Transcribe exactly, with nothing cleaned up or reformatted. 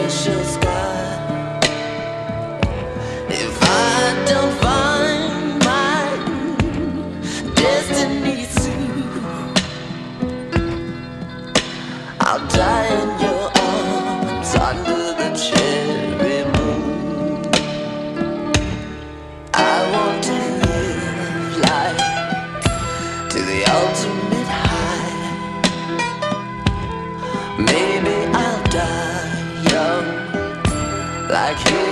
artificial sky. If I don't find my destiny soon, I'll die in your arms under the cherry moon. I want to live life to the ultimate high. Maybe I'll die young like you.